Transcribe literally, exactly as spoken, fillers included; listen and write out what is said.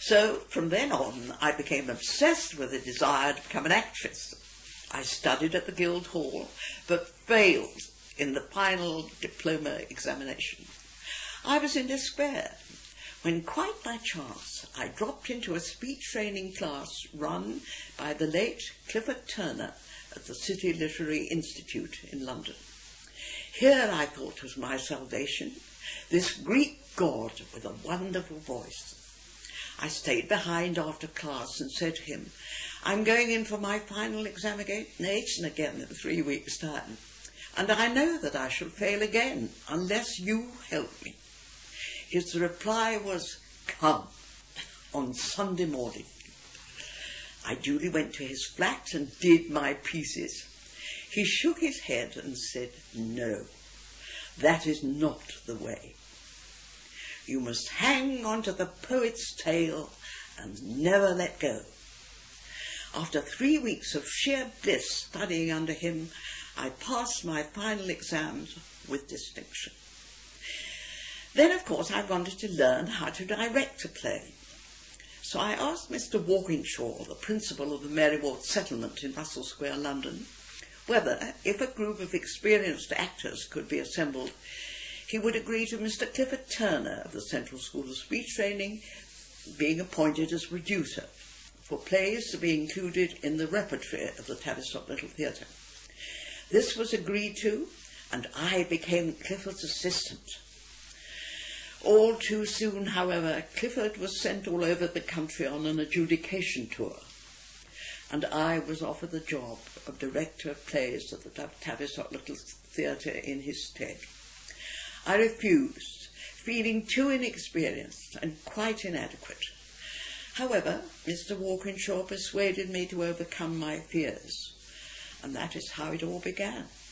So from then on, I became obsessed with a desire to become an actress. I studied at the Guildhall, but failed in the final diploma examination. I was in despair when, quite by chance, I dropped into a speech training class run by the late Clifford Turner at the City Literary Institute in London. Here, I thought, was my salvation, this Greek god with a wonderful voice. I stayed behind after class and said to him, "I'm going in for my final examination again in three weeks' time, and I know that I shall fail again unless you help me." His reply was, "Come, on Sunday morning." I duly went to his flat and did my pieces. He shook his head and said, "No, that is not the way. You must hang on to the poet's tail and never let go." After three weeks of sheer bliss studying under him, I passed my final exams with distinction. Then, of course, I wanted to learn how to direct a play. So I asked Mister Walkinshaw, the principal of the Mary Ward Settlement in Russell Square, London, whether, if a group of experienced actors could be assembled, he would agree to Mister Clifford Turner of the Central School of Speech Training being appointed as producer for plays to be included in the repertory of the Tavistock Little Theatre. This was agreed to, and I became Clifford's assistant. All too soon, however, Clifford was sent all over the country on an adjudication tour, and I was offered the job of director of plays at the Tavistock Little Theatre in his stead. I refused, feeling too inexperienced and quite inadequate. However, Mister Walkinshaw persuaded me to overcome my fears, and that is how it all began.